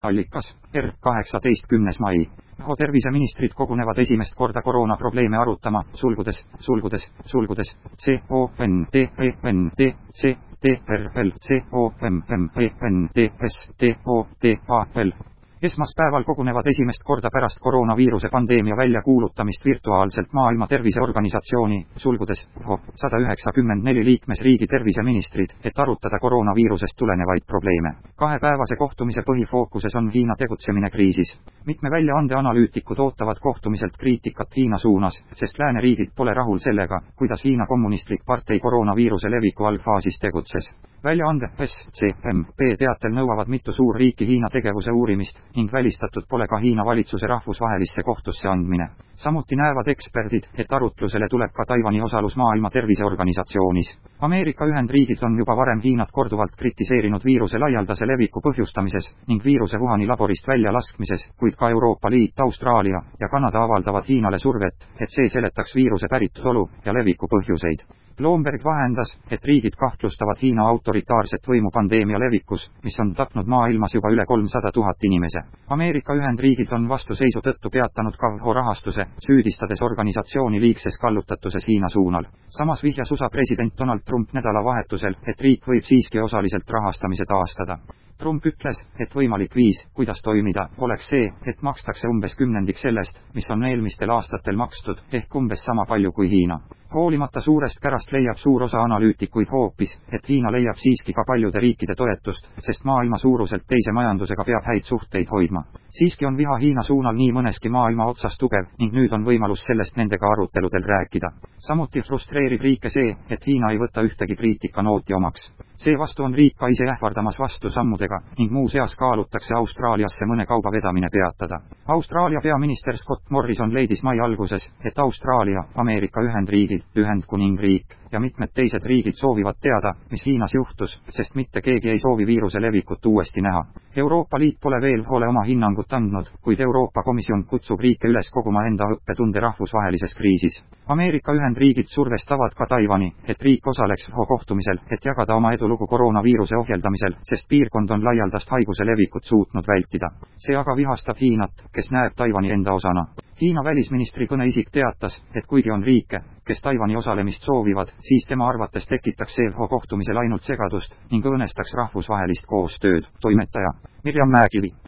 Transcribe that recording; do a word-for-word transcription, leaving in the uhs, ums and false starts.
Allikas, R kaheksateist kümnes mai. WHO terviseministrid kogunevad esimest korda koroonaprobleeme arutama, sulgudes, sulgudes, sulgudes, C O N T E N T C T R L C O M M E N T S T O T A L. Esmaspäeval kogunevad esimest korda pärast koroonaviiruse pandeemia väljakuulutamist virtuaalselt Maailma Terviseorganisatsiooni, sulgudes, WHO, sada üheksakümmend neli liikmesriigi terviseministrid, et arutada koroonaviirusest tulenevaid probleeme. Kahepäevase kohtumise põhifookuses on Hiina tegutsemine kriisis. Mitme väljaande analüütikud ootavad kohtumiselt kriitikat Hiina suunas, sest lääneriigid pole rahul sellega, kuidas Hiina kommunistlik partei koroonaviiruse leviku algfaasis tegutses. Väljaande S C M P teatel nõuavad mitu suurriiki Hiina tegevuse uurimist ning välistatud pole ka Hiina valitsuse rahvusvahelisse kohtusse andmine. Samuti näevad eksperdid, et arutlusele tuleb ka Taiwani osalus Maailma Terviseorganisatsioonis. Ameerika Ühendriigid on juba varem Hiinat korduvalt kritiseerinud viiruse laialdase leviku põhjustamises ning viiruse Wuhani laborist välja laskmises, kuid ka Euroopa Liit, Austraalia ja Kanada avaldavad Hiinale survet, et see seletaks viiruse päritolu ja leviku põhjuseid. Bloomberg vahendas, et riigid kahtlustavad Hiina autoritaarset võimu pandeemia levikus, mis on tapnud maailmas juba üle kolmsada tuhat inimese. Ameerika Ühendriigid on vastuseisu tõttu peatanud ka WHO rahastuse, süüdistades organisatsiooni liigses kallutatuses Hiina suunal. Samas vihjas U S A president Donald Trump nädalavahetusel, et riik võib siiski osaliselt rahastamise taastada. Trump ütles, et võimalik viis, kuidas toimida, oleks see, et makstakse umbes kümnendik sellest, mis on eelmistel aastatel makstud, ehk umbes sama palju kui Hiina. Hoolimata suurest kärast leiab suur osa analüütikuid hoopis, et Hiina leiab siiski ka paljude riikide toetust, sest maailma suuruselt teise majandusega peab häid suhteid hoidma. Siiski on viha Hiina suunal nii mõneski maailma otsas tugev ning nüüd on võimalus sellest nendega aruteludel rääkida. Samuti frustreerib riike see, et Hiina ei võta ühtegi kriitikanooti omaks. Seevastu on riik ka ise ähvardamas vastu sammudega ning muuseas kaalutakse Austraaliasse mõne kauba vedamine peatada. Austraalia peaminister Scott Morrison leidis mai alguses, et Austraalia, Ameerika Ühendriigid, Ühendkuningriik ja mitmed teised riigid soovivad teada, mis Hiinas juhtus, sest mitte keegi ei soovi viiruse levikut uuesti näha. Euroopa Liit pole veel WHOle oma hinnangut andnud, kuid Euroopa Komisjon kutsub riike üles koguma enda õppetunde rahvusvahelises kriisis. Ameerika Ühendriigid survestavad ka Taiwani, et riik osaleks WHO kohtumisel, et jagada oma edulugu koroonaviiruse ohjeldamisel, sest piirkond on laialdast haiguse levikut suutnud vältida. See aga vihastab Hiinat, kes näeb Taiwani enda osana. Hiina välisministri kõneisik teatas, et kuigi on riike, kes Taiwani osalemist soovivad, siis tema arvates tekitaks see WHO kohtumisel ainult segadust ning õõnestaks rahvusvahelist koostööd. Toimetaja Mirjam Mäekivi.